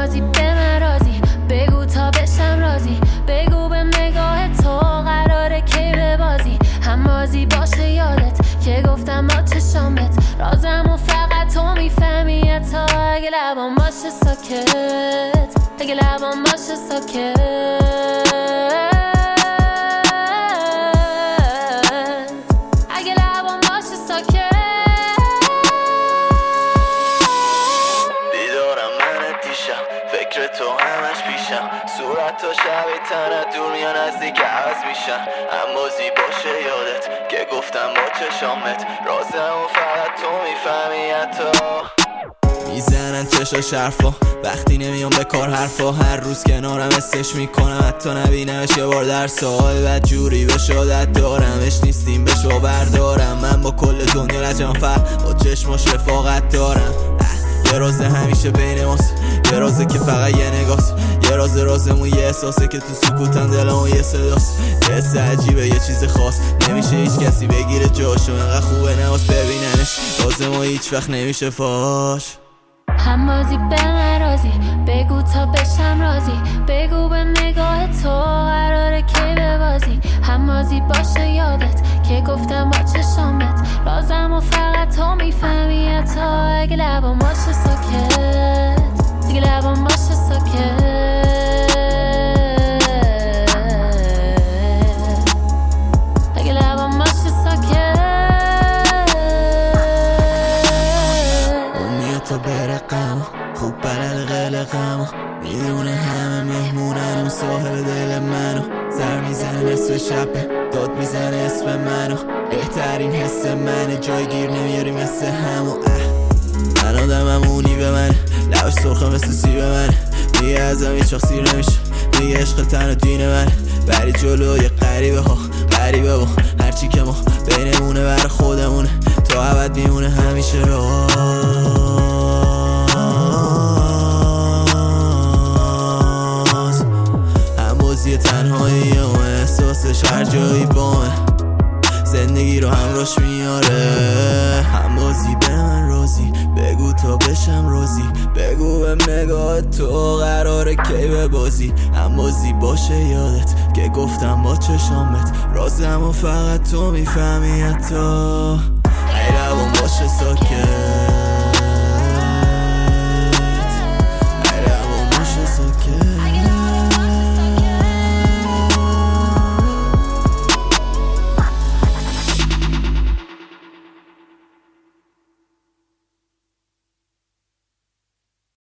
همازی به من رازی، بگو تا بشم رازی، بگو به نگاه تو قراره کی ببازی. همازی باشه یادت که گفتم با چشامت رازمو فقط تو میفهمی. تا اگه لبام باشه ساکت، اگه لبام باشه ساکت، اگه لبام باشه ساکت. بیدارم من دیشب فکر تو همش پیشم، صورت تو شبیه تنت دور میان نزدیک عوض میشن. اما باشه یادت که گفتم با چشامت رازمو فقط تو میفهمی. حتی میزنن چشاش حرفا وقتی نمیام به کار حرفا، هر روز کنارم استش میکنم حتی نبینمش یه بار در سال. بعد جوری به شادت دارمش نیستیم به شو بردارم، من با کل دنیا لجم با چشماش رفاقت دارم. یه رازه همیشه بین ماست، یه رازه که فقط یه نگاست، یه رازمون یه احساسه که تو سکوتن دلمون یه صداست. یه حس عجیبه یه چیز خاص نمیشه هیچ کسی بگیره جاشو، انقدر خوبه نواز ببیننش رازمون هیچ وقت نمیشه فاش. همازی به من رازی، بگو تا بشم رازی، بگو به نگاه تو قراره کی ببازی. همازی باشه یادت که گفتم با چشامت رازمو فقط تو میفهمی. تا اگه لبام باشه ساکت، اگه لبام باشه ساکت، اگه لبام باشه ساکت. تا برقم خوب بلد قلقم، میدونه همه مهمونن اون صاحب دل منو. سر میزنه نصف شب داد میزنه اسم منو، بهترین حس منه جایگیر نمیاری مثل همو. من آدممونی به من لبش سرخه مثل سیب من، میگه ازم هیچ وقت سیر نمیشه، میگه عشق تن و دین من. بری جلوی غریبه ها غریبه با هرچی که ما بینمونه بر خودمونه تا ابد میمونه همیشه تنهایی و احساسش هر جایی بامه، زندگی رو همراش میاره. همازی به من رازی، بگو تا بشم رازی، بگو به نگاه تو قراره کی ببازی. همازی باشه یادت که گفتم با چشامت رازمو فقط تو میفهمی. حتی ای لبام باشه ساکت،